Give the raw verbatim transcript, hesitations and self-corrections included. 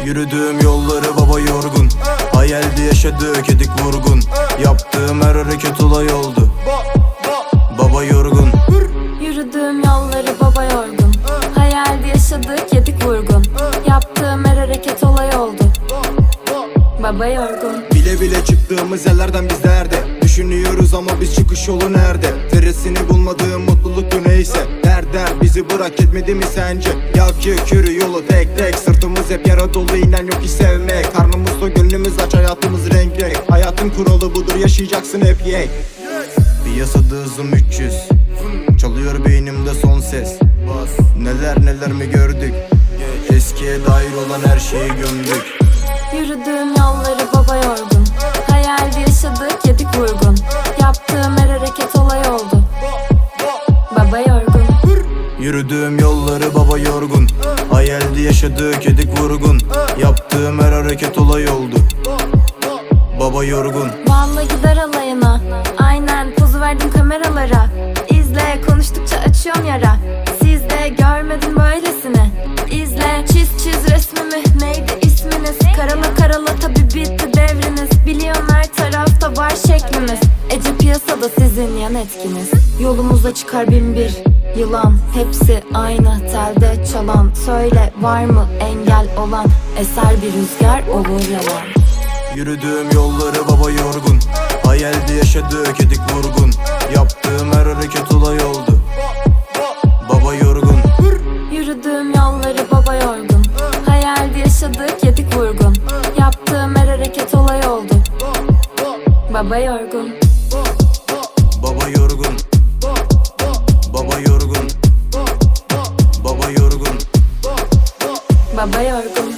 Yürüdüğüm yolları baba yorgun, hayaldi yaşadık edik vurgun. Yaptığım her hareket olay oldu, baba yorgun. Yürüdüğüm yolları baba yorgun, hayaldi yaşadık yedik vurgun. Yaptığım her hareket olay oldu, baba yorgun. Bile bile çıktığımız yerlerden biz nerede? Düşünüyoruz ama biz çıkış yolu nerede? Zerresini bulmadığım mutluluk bu neyse. Der der bizi bırak etmedi mi sence? Yak yık yürü yolu tek tek. Sırtımız hep yara dolu, inen yok ki sevmek. Karnımız da gönlümüz aç, hayatımız renk renk. Hayatın kuralı budur, yaşayacaksın hep yey. Piyasada hızım üç yüz, çalıyor beynimde son ses. Neler neler mi gördük, eskiye dair olan her şeyi gömdük. Yürüdüğüm yolları baba yorgun, hayaldi yaşadık yedik vurgun. Yaptığım her hareket olay oldu, baba yorgun. Yürüdüğüm yolları baba yorgun, hayaldi yaşadık yedik vurgun. Yaptığım her hareket olay oldu, baba yorgun. Vallahi gider alayına, aynen pozu verdim kameralara. İzle, konuştukça açıyorum yara. Siz de görmedin böylesini. İzle, çiz çiz resmimi, neydi isminiz? Karala karala tabi bitti devriniz. Biliyorum her tarafta var şeklimiz. Ece piyasada sizin yan etkiniz. Yolumuza çıkar bin bir yılan, hepsi aynı telde çalan. Söyle var mı engel olan, eser bir rüzgar olur yalan. Yürüdüğüm yolları baba yorgun, hayaldi yaşadık edik vurgun. Yaptığım her hareket olay oldu, baba yorgun. Yürüdüğüm yolları baba yorgun, hayaldi yaşadık yedik vurgun. Yaptığım her hareket olay oldu, baba yorgun. Baba yorgun, baba yorgun, baba yorgun, Baba yorgun.